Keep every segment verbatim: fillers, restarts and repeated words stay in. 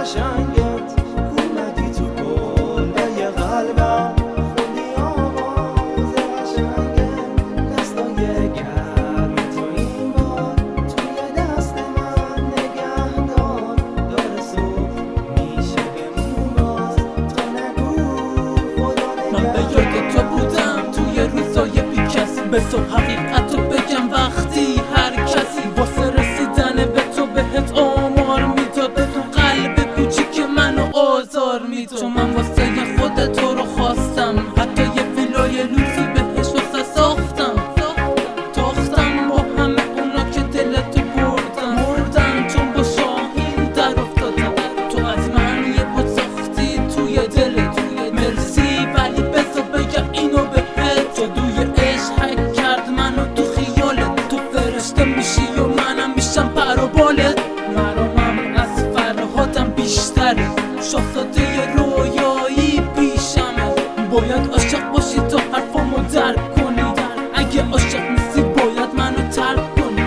قشنگت اومدی تو کله قلبم، خوندی آواز قشنگت، دستای گرم تو این بار توی دست من نگه دار. داره صبح میشه بمون باز، تو نگو خدا من به یاد تو بودم توی روزای بی کسی، به تو حقیقت رو بگم وقتی هر کسی واسه رسیدن به تو بهت آمار میداده، تو قلب کوچیک منو آزار میداد. چون من واسه خود تو رو خواستم، حتی یه ویلای لوکسی بهش واسه ساختم تاختم با همه اونا که دلتو بردن مردن، چون با شاهین در افتادم. تو از من یه بود ساختی توی دلت، مرسی ولی بذار بگم اینو بهت، جادوی عشق حک کرد منو تو خیالت، تو فرشته میشی و منم میشم پر و بالت. مرامم از فرهادم بیشتره، شاهزاده رویایی پیشمه، باید عاشق باشی تا حرفامو درک کنی، اگه عاشق نیستی باید منو ترک کنی.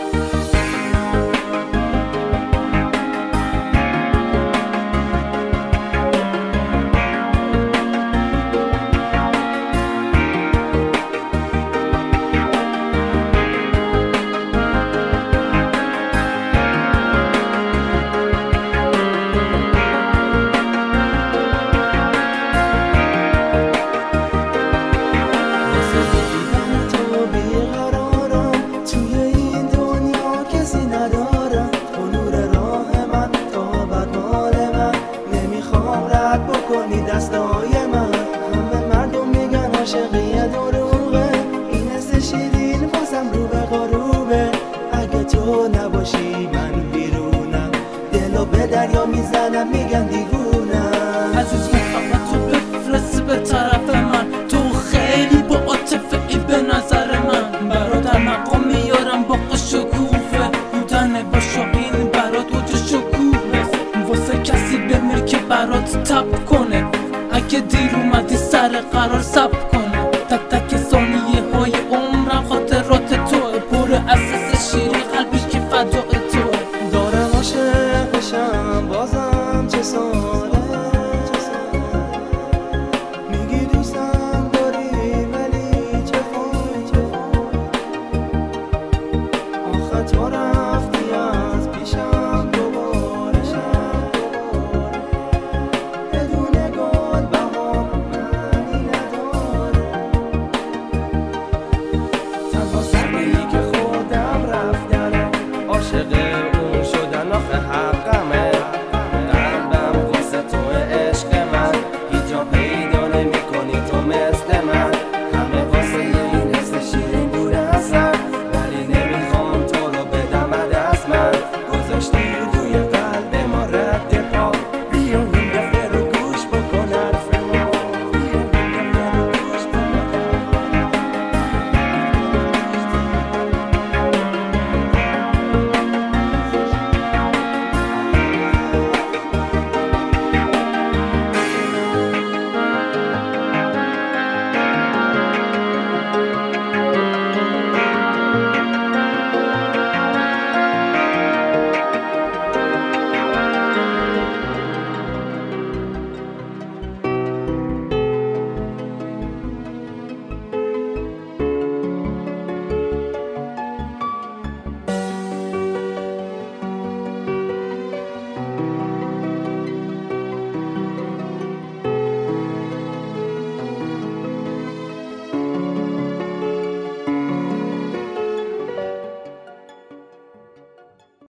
بکنی دستای من، همه مردم میگن عاشقی دروغه، این حس شیرین بازم رو به غروبه. اگه تو نباشی من بیرونم، دلو به دریا میزنم میگن دیوونم. عزیز محبت تو بفرست به طرف من، تو خیلی با عاطفه ای به نظر من، برادر مقام میارم با شکوفه، بودن با شاهین برات وجه شکوفه، واسه کسی بمیر که برات تب کنه، اگه دیر اومدی سر قرار سب